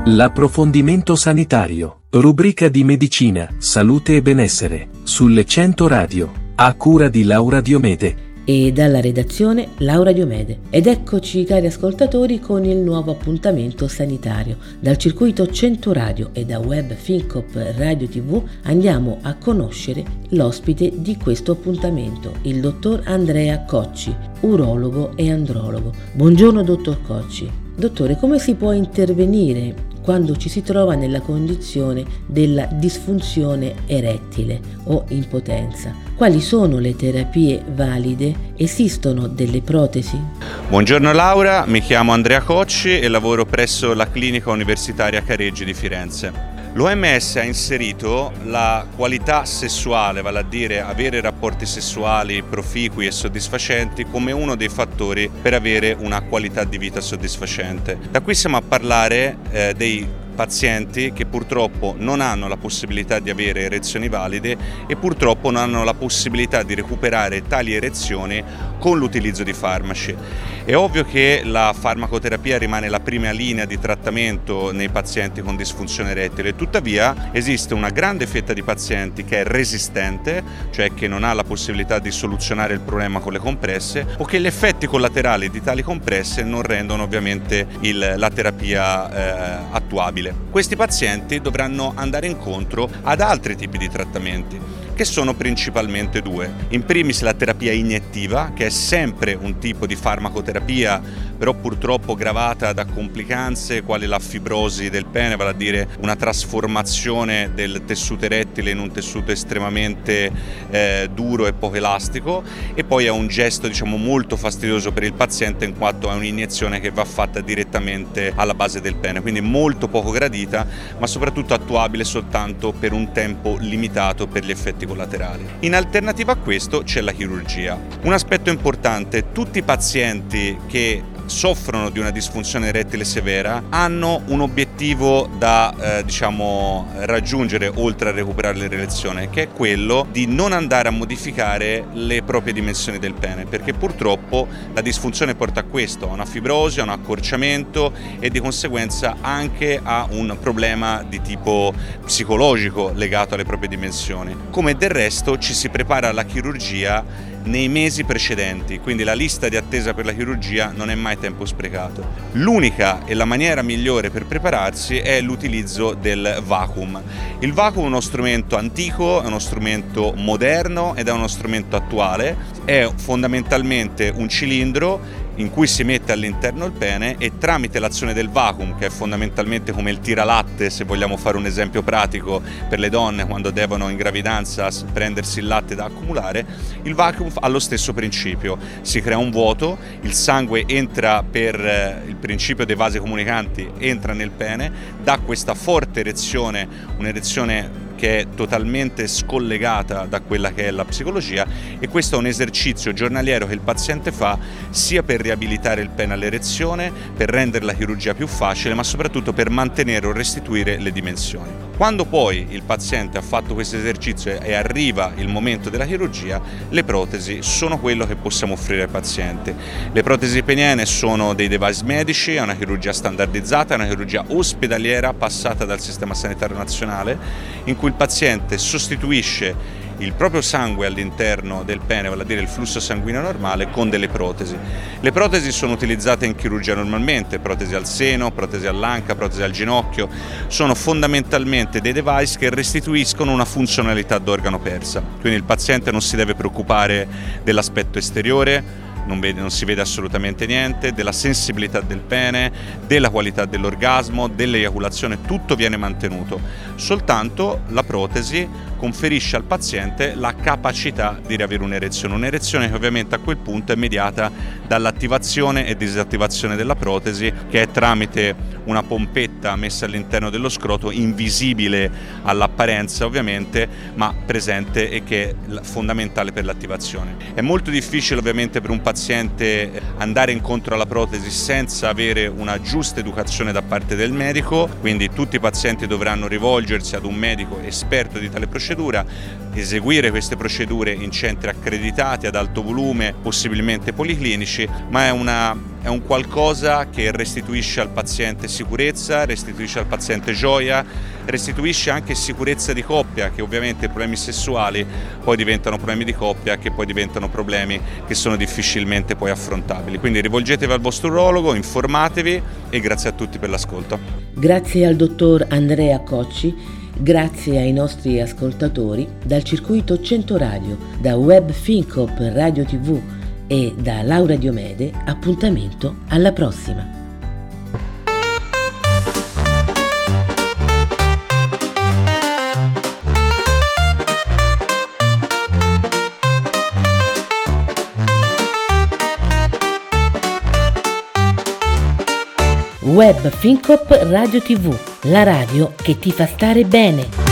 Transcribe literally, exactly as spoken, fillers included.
L'approfondimento sanitario, rubrica di medicina, salute e benessere, sulle cento Radio, a cura di Laura Diomede. E dalla redazione Laura Diomede. Ed eccoci cari ascoltatori con il nuovo appuntamento sanitario. Dal circuito cento Radio e da Web Fincop Radio tivù andiamo a conoscere l'ospite di questo appuntamento, il dottor Andrea Cocci, urologo e andrologo. Buongiorno dottor Cocci. Dottore, come si può intervenire quando ci si trova nella condizione della disfunzione erettile o impotenza? Quali sono le terapie valide? Esistono delle protesi? Buongiorno Laura, mi chiamo Andrea Cocci e lavoro presso la Clinica Universitaria Careggi di Firenze. L'O M S ha inserito la qualità sessuale, vale a dire avere rapporti sessuali proficui e soddisfacenti, come uno dei fattori per avere una qualità di vita soddisfacente. Da qui siamo a parlare eh, dei pazienti che purtroppo non hanno la possibilità di avere erezioni valide e purtroppo non hanno la possibilità di recuperare tali erezioni con l'utilizzo di farmaci. È ovvio che la farmacoterapia rimane la prima linea di trattamento nei pazienti con disfunzione erettile, tuttavia esiste una grande fetta di pazienti che è resistente, cioè che non ha la possibilità di soluzionare il problema con le compresse, o che gli effetti collaterali di tali compresse non rendono ovviamente il, la terapia eh, attuabile. Questi pazienti dovranno andare incontro ad altri tipi di trattamenti, che sono principalmente due. In primis la terapia iniettiva, che è sempre un tipo di farmacoterapia, però purtroppo gravata da complicanze quali la fibrosi del pene, vale a dire una trasformazione del tessuto erettile in un tessuto estremamente eh, duro e poco elastico, e poi è un gesto diciamo molto fastidioso per il paziente in quanto è un'iniezione che va fatta direttamente alla base del pene, quindi molto poco gradita, ma soprattutto attuabile soltanto per un tempo limitato per gli effetti collaterali. In alternativa a questo c'è la chirurgia. Un aspetto importante: tutti i pazienti che soffrono di una disfunzione erettile severa hanno un obiettivo da eh, diciamo raggiungere oltre a recuperare l'erezione, che è quello di non andare a modificare le proprie dimensioni del pene, perché purtroppo la disfunzione porta a questo, a una fibrosi, a un accorciamento e di conseguenza anche a un problema di tipo psicologico legato alle proprie dimensioni. Come del resto ci si prepara alla chirurgia nei mesi precedenti, quindi la lista di attesa per la chirurgia non è mai tempo sprecato. L'unica e la maniera migliore per prepararsi è l'utilizzo del vacuum. Il vacuum è uno strumento antico, è uno strumento moderno ed è uno strumento attuale. È fondamentalmente un cilindro in cui si mette all'interno il pene e tramite l'azione del vacuum, che è fondamentalmente come il tiralatte, se vogliamo fare un esempio pratico per le donne quando devono in gravidanza prendersi il latte da accumulare, il vacuum ha lo stesso principio. Si crea un vuoto, il sangue entra per il principio dei vasi comunicanti, entra nel pene, dà questa forte erezione, un'erezione che è totalmente scollegata da quella che è la psicologia, e questo è un esercizio giornaliero che il paziente fa sia per riabilitare il pene all'erezione, per rendere la chirurgia più facile, ma soprattutto per mantenere o restituire le dimensioni. Quando poi il paziente ha fatto questo esercizio e arriva il momento della chirurgia, le protesi sono quello che possiamo offrire ai pazienti. Le protesi peniene sono dei device medici, è una chirurgia standardizzata, è una chirurgia ospedaliera passata dal Sistema Sanitario Nazionale, in cui il paziente sostituisce il proprio sangue all'interno del pene, vale a dire il flusso sanguigno normale, con delle protesi. Le protesi sono utilizzate in chirurgia normalmente, protesi al seno, protesi all'anca, protesi al ginocchio, sono fondamentalmente dei device che restituiscono una funzionalità d'organo persa, quindi il paziente non si deve preoccupare dell'aspetto esteriore, Non, vede, non si vede assolutamente niente, della sensibilità del pene, della qualità dell'orgasmo, dell'eiaculazione, tutto viene mantenuto. Soltanto la protesi conferisce al paziente la capacità di riavere un'erezione, un'erezione che ovviamente a quel punto è mediata dall'attivazione e disattivazione della protesi, che è tramite una pompetta messa all'interno dello scroto, invisibile all'apparenza ovviamente, ma presente e che è fondamentale per l'attivazione. È molto difficile ovviamente per un paziente andare incontro alla protesi senza avere una giusta educazione da parte del medico, quindi tutti i pazienti dovranno rivolgersi ad un medico esperto di tale procedura, eseguire queste procedure in centri accreditati ad alto volume, possibilmente policlinici, ma è una è un qualcosa che restituisce al paziente sicurezza, restituisce al paziente gioia, restituisce anche sicurezza di coppia, che ovviamente i problemi sessuali poi diventano problemi di coppia, che poi diventano problemi che sono difficilmente poi affrontabili. Quindi rivolgetevi al vostro urologo, informatevi e grazie a tutti per l'ascolto. Grazie al dottor Andrea Cocci, grazie ai nostri ascoltatori dal circuito cento Radio, da Web Fincop Radio tivù e da Laura Diomede. Appuntamento alla prossima. Web Fincop Radio tivù, la radio che ti fa stare bene.